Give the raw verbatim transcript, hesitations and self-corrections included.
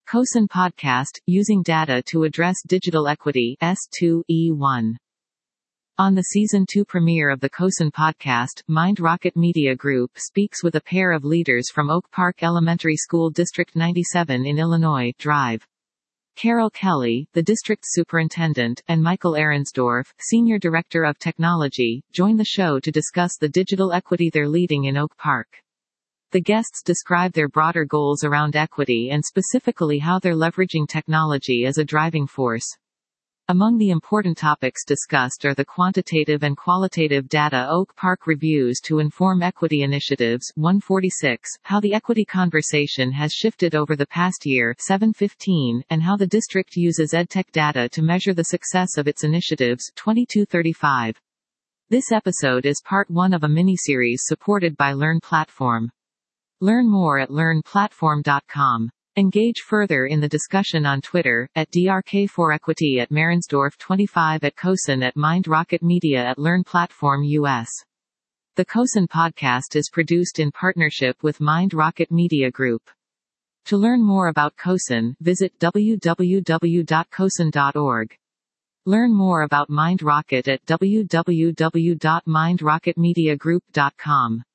CoSN Podcast, Using Data to Address Digital Equity, S two E one. On the Season two premiere of the CoSN Podcast, Mind Rocket Media Group speaks with a pair of leaders from Oak Park Elementary School District ninety-seven in Illinois, Drive. Carol Kelly, the district superintendent, and Michael Arensdorf, senior director of technology, join the show to discuss the digital equity they're leading in Oak Park. The guests describe their broader goals around equity and specifically how they're leveraging technology as a driving force. Among the important topics discussed are the quantitative and qualitative data Oak Park reviews to inform equity initiatives, one forty-six, how the equity conversation has shifted over the past year, seven fifteen, and how the district uses EdTech data to measure the success of its initiatives, twenty-two thirty-five. This episode is part one of a mini-series supported by Learn Platform. Learn more at learn platform dot com. Engage further in the discussion on Twitter, at D R K four Equity at Marensdorf twenty-five at CoSN at Mind Rocket Media at Learn Platform U S. The CoSN Podcast is produced in partnership with Mind Rocket Media Group. To learn more about CoSN, visit w w w dot cosn dot org. Learn more about Mind Rocket at w w w dot mind rocket media group dot com.